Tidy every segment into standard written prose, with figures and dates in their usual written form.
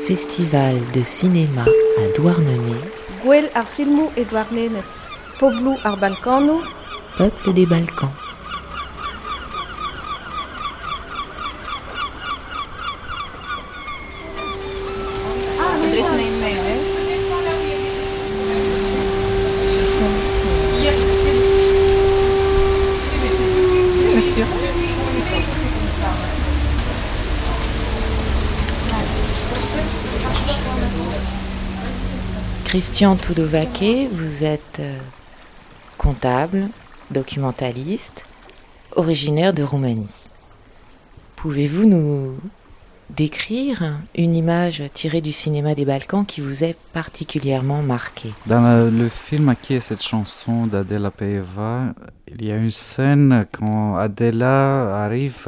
Festival de cinéma à Douarnenez. Gwell ar filmou e Douarnenez. Poblou ar Balkanou. Peuple des Balkans. Christian Tudovache, vous êtes comptable, documentaliste, originaire de Roumanie. Pouvez-vous nous décrire une image tirée du cinéma des Balkans qui vous est particulièrement marquée? Dans le film qui est cette chanson d'Adela Peeva, il y a une scène quand Adela arrive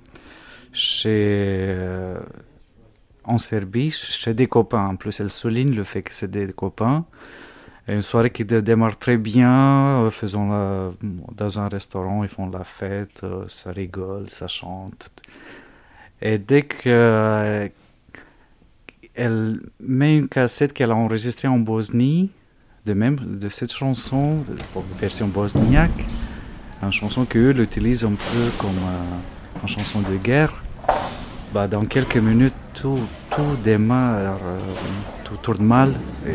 en Serbie, chez des copains. En plus, elle souligne le fait que c'est des copains. Et une soirée qui démarre très bien, dans un restaurant, ils font la fête, ça rigole, ça chante. Et dès qu'elle met une cassette qu'elle a enregistrée en Bosnie, de cette chanson, version bosniaque, une chanson qu'eux l'utilisent un peu comme une chanson de guerre, dans quelques minutes, tout démarre, tout tourne mal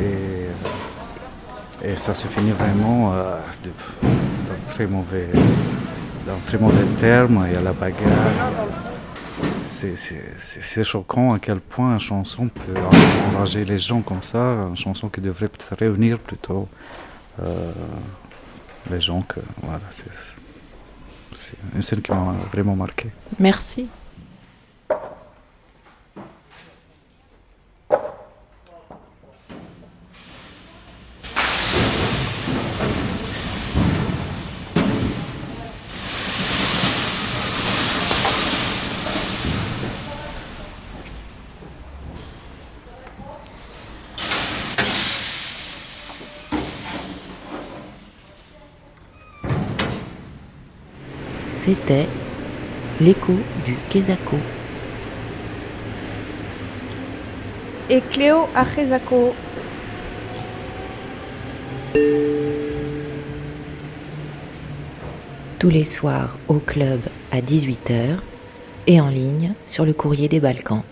et ça se finit vraiment dans très mauvais termes. Il y a la bagarre. C'est choquant à quel point une chanson peut enrager les gens comme ça, une chanson qui devrait peut-être réunir plutôt les gens. Voilà, c'est une scène qui m'a vraiment marqué. Merci. C'était l'écho du Quezako. Et Cléo à Quezako. Tous les soirs au club à 18h et en ligne sur le Courrier des Balkans.